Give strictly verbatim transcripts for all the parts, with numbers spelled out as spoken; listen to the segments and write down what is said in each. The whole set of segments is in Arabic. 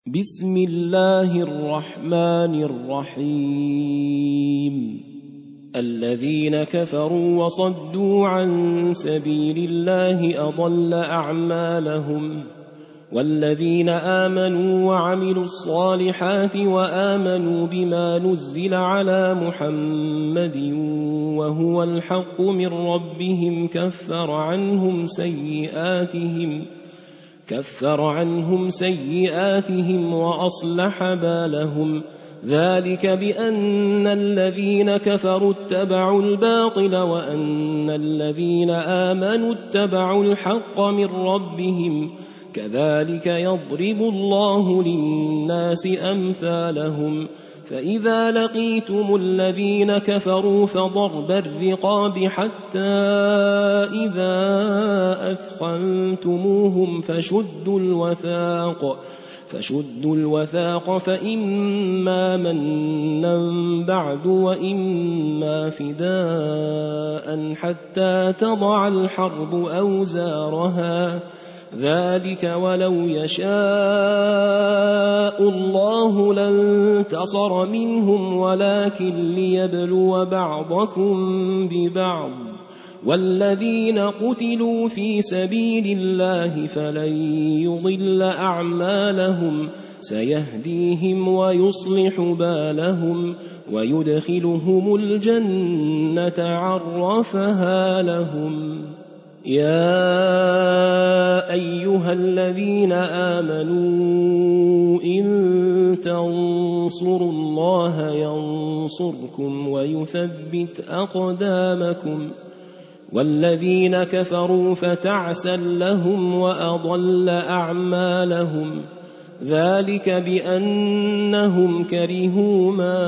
بسم الله الرحمن الرحيم الذين كفروا وصدوا عن سبيل الله أضل أعمالهم والذين آمنوا وعملوا الصالحات وآمنوا بما نزل على محمد وهو الحق من ربهم كفر عنهم سيئاتهم كفر عنهم سيئاتهم وأصلح بالهم ذلك بأن الذين كفروا اتبعوا الباطل وأن الذين آمنوا اتبعوا الحق من ربهم كذلك يضرب الله للناس أمثالهم فإذا لقيتم الذين كفروا فضرب الرقاب حتى إذا أثخنتموهم فشدوا الوثاق فشدوا الوثاق فإما منا بعد وإما فداء حتى تضع الحرب أوزارها ذلك ولو يشاء الله لانتصر منهم ولكن ليبلو بعضكم ببعض والذين قتلوا في سبيل الله فلن يضل أعمالهم سيهديهم ويصلح بالهم ويدخلهم الجنة عرفها لهم يا أيها الذين آمنوا إن تنصروا الله ينصركم ويثبت أقدامكم والذين كفروا فتعسا لهم وأضل أعمالهم ذلك بأنهم كرهوا ما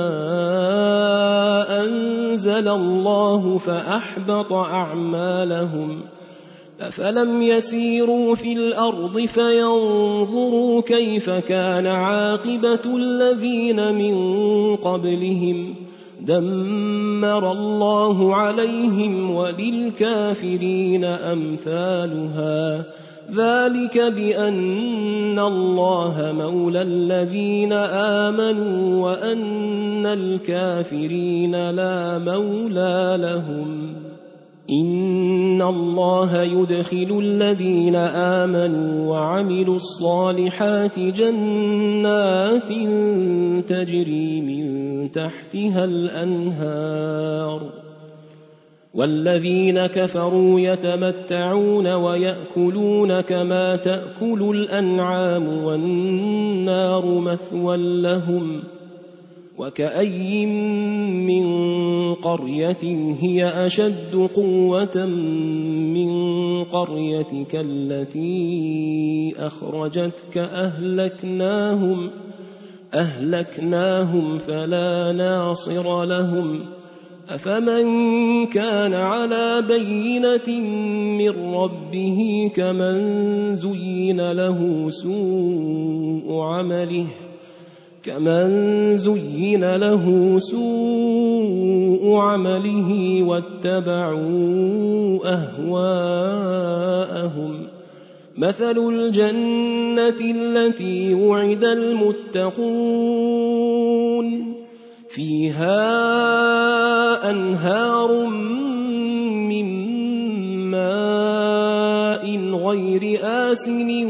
أنزل الله فأحبط أعمالهم أفلم يسيروا في الأرض فينظروا كيف كان عاقبة الذين من قبلهم دمر الله عليهم وللكافرين أمثالها ذلك بأن الله مولى الذين آمنوا وأن الكافرين لا مولى لهم إن الله يدخل الذين آمنوا وعملوا الصالحات جنات تجري من تحتها الأنهار والذين كفروا يتمتعون ويأكلون كما تأكل الأنعام والنار مثوى لهم وكأي من قرية هي أشد قوة من قريتك التي أخرجتك أهلكناهم أهلكناهم فلا ناصر لهم أفمن كان على بينة من ربه كمن زين له سوء عمله كمن زين له سوء عمله واتبعوا أهواءهم مثل الجنة التي وعد المتقون فيها أنهار من ماء غير آسن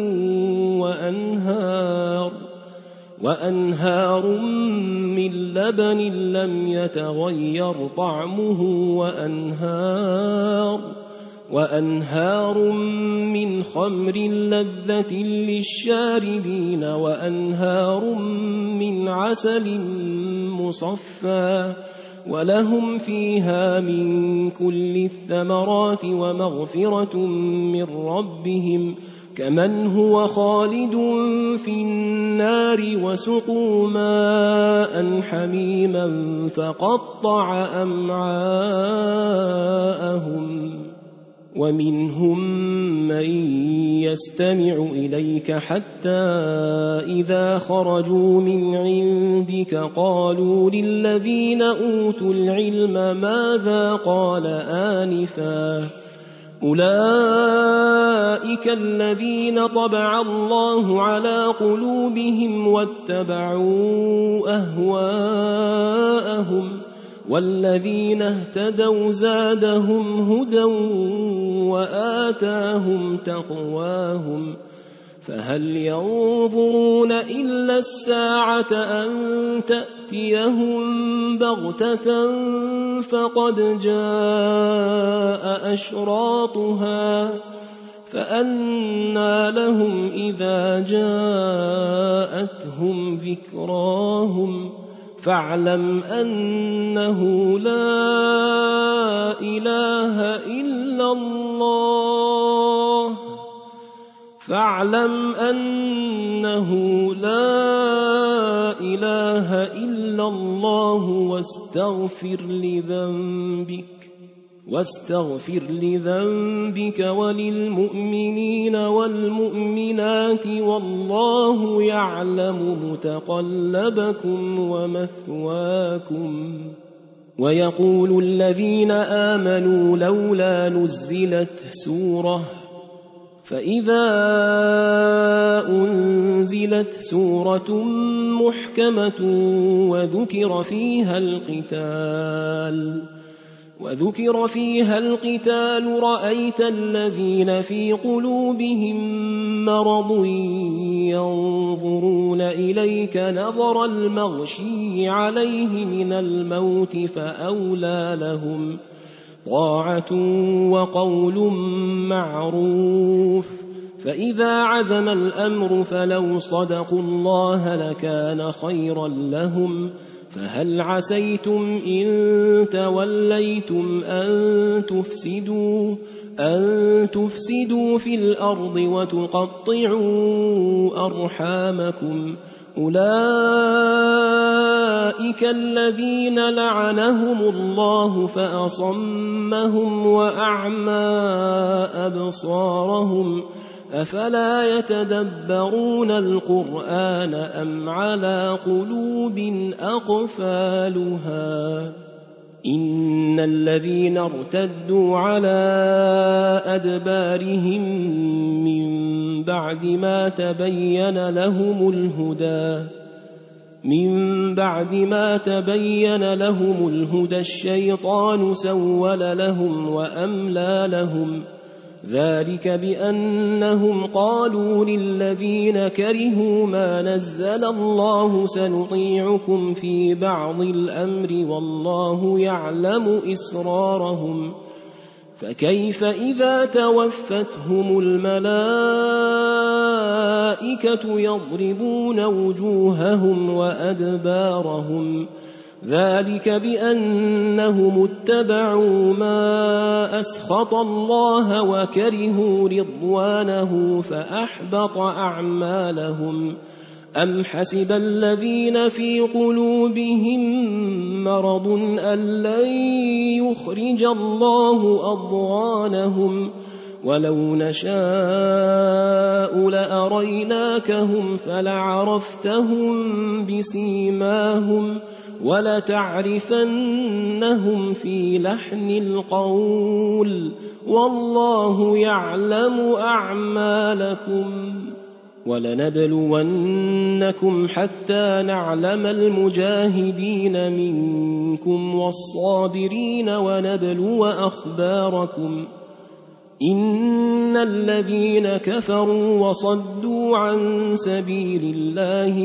وأنهار وأنهار من لبن لم يتغير طعمه وأنهار وأنهار من خمر لذة للشاربين وأنهار من عسل مصفى ولهم فيها من كل الثمرات ومغفرة من ربهم كمن هو خالد في النار وسقوا ماء حميما فقطع أمعاءهم ومنهم من يستمع إليك حتى إذا خرجوا من عندك قالوا للذين أوتوا العلم ماذا قال آنفا أولئك الذين طبع الله على قلوبهم واتبعوا أهواءهم والذين اهتدوا زادهم هدى وآتاهم تقواهم فهل ينظرون إلا الساعة أن تأتيهم بغتة فقد جاء أشراطها فأنى لهم إذا جاءتهم ذكراهم فاعلم أنه لا إله إلا الله فاعلم أنه لا إله إلا الله واستغفر لذنبك واستغفر لذنبك وللمؤمنين والمؤمنات والله يعلم متقلبكم ومثواكم. ويقول الذين آمنوا لولا نزلت سورة فإذا أنزلت سورة محكمة وذكر فيها القتال وذكر فيها القتال رأيت الذين في قلوبهم مرض ينظرون إليك نظر المغشي عليه من الموت فأولى لهم طاعة وقول معروف فإذا عزم الأمر فلو صدقوا الله لكان خيرا لهم فهل عسيتم إن توليتم أن تفسدوا أن تفسدوا في الأرض وتقطعوا أرحامكم أولئك الذين لعنهم الله فأصمهم وأعمى أبصارهم أفلا يتدبرون القرآن أم على قلوب أقفالها إن الذين ارتدوا على أدبارهم من بعد ما تبين لهم الهدى من بعد ما تبين لهم الهدى الشيطان سول لهم وأملى لهم ذلك بأنهم قالوا للذين كرهوا ما نزل الله سنطيعكم في بعض الأمر والله يعلم إسرارهم فكيف إذا توفتهم الملائكة يضربون وجوههم وأدبارهم ذلك بأنهم اتبعوا ما أسخط الله وكرهوا رضوانه فأحبط أعمالهم أم حسب الذين في قلوبهم مرض أن لن يخرج الله أضغانهم ولو نشاء لأريناكهم فلعرفتهم بسيماهم ولتعرفنهم في لحن القول والله يعلم أعمالكم ولنبلونكم حتى نعلم المجاهدين منكم والصابرين ونبلو أخباركم إن الذين كفروا وصدوا عن سبيل الله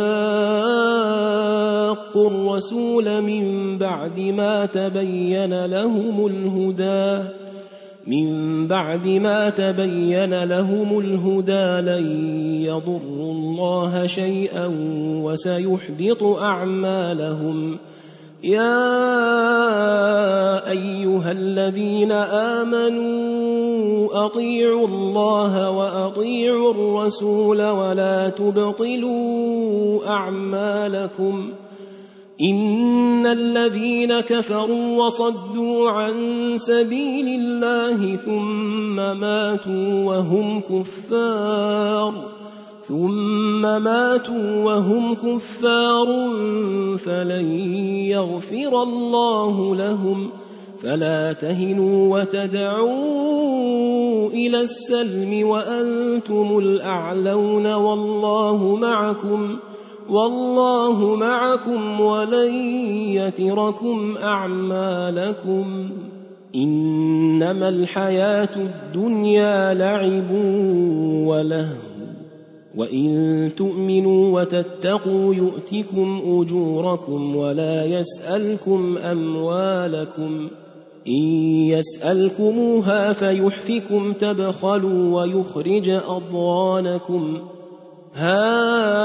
وشاقوا الرسول من بعد ما تبين لهم الهدى من بعد ما تبين لهم الهدى لن يضروا الله شيئا وسيحبط أعمالهم يا أيها الذين آمنوا أطيعوا الله وأطيعوا الرسول ولا تبطلوا أعمالكم إن الذين كفروا وصدوا عن سبيل الله ثم ماتوا وهم كفار ثم ماتوا وهم كفار فلن يغفر الله لهم فلا تهنوا وتدعوا إلى السلم وأنتم الأعلون والله معكم والله معكم ولن يتركم أعمالكم إنما الحياة الدنيا لعب ولهو وإن تؤمنوا وتتقوا يؤتكم أجوركم ولا يسألكم أموالكم إن يسألكموها فيحفكم تبخلوا ويخرج أضغانكم ها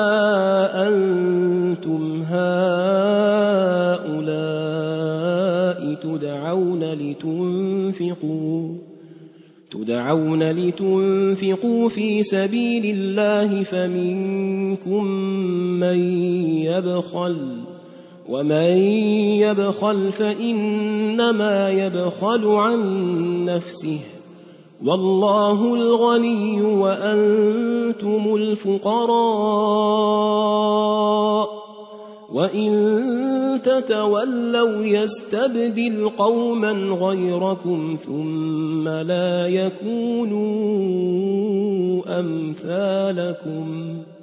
أنتم هؤلاء تدعون لتنفقوا تدعون لتنفقوا في سبيل الله فمنكم من يبخل ومن يبخل فإنما يبخل عن نفسه والله الغني وأنتم الفقراء وإن تتولوا يستبدل قوما غيركم ثم لا يكونوا أمثالكم